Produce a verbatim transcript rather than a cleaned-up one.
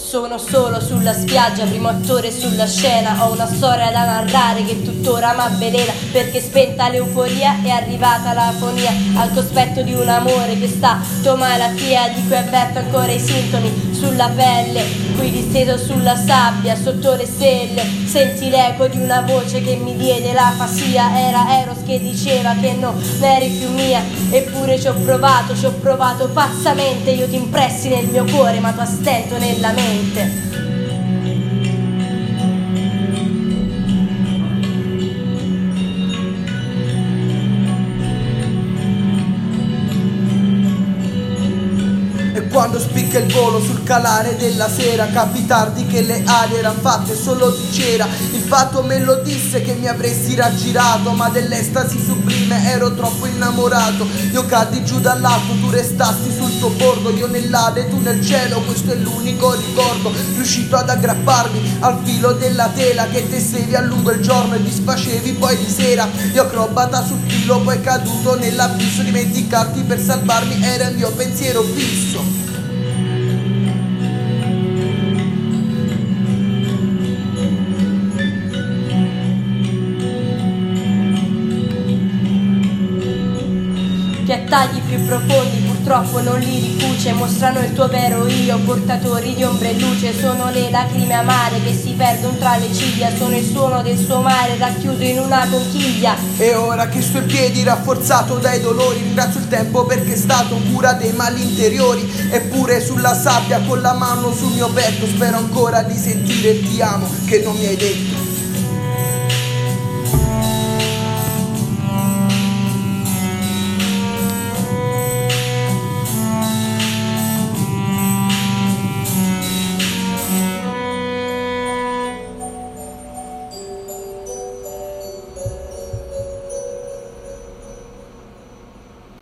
sono solo sulla spiaggia, primo attore sulla scena. Ho una storia da narrare che tuttora m'avvelena, perché spenta l'euforia è arrivata l'afonia, al cospetto di un amore che sta malattia, di cui avverto ancora i sintomi sulla pelle, qui disteso sulla sabbia sotto le stelle. Senti l'eco di una voce che mi diede l'afasia, era Eros che diceva che non eri più mia, eppure ci ho provato, ci ho provato pazzamente. Io ti impressi nel mio cuore ma tu a stento nella mente. Quando spicca il volo sul calare della sera, capì tardi che le ali erano fatte solo di cera. Il fatto me lo disse che mi avresti raggirato, ma dell'estasi sublime ero troppo innamorato. Io caddi giù dall'alto, tu restasti sul tuo bordo, io nell'ade, tu nel cielo, questo è l'unico ricordo. Riuscito ad aggrapparmi al filo della tela che tessevi a lungo il giorno e disfacevi poi di sera. Io acrobata sul filo, poi caduto nell'abisso, dimenticarti per salvarmi era il mio pensiero fisso. Che a tagli più profondi purtroppo non li ricuce, mostrano il tuo vero io, portatori di ombre e luce. Sono le lacrime amare che si perdono tra le ciglia, sono il suono del suo mare racchiuso in una conchiglia. E ora che sto in piedi rafforzato dai dolori, ringrazio il tempo perché è stato cura dei mali interiori. Eppure sulla sabbia con la mano sul mio petto spero ancora di sentire il ti amo che non mi hai detto.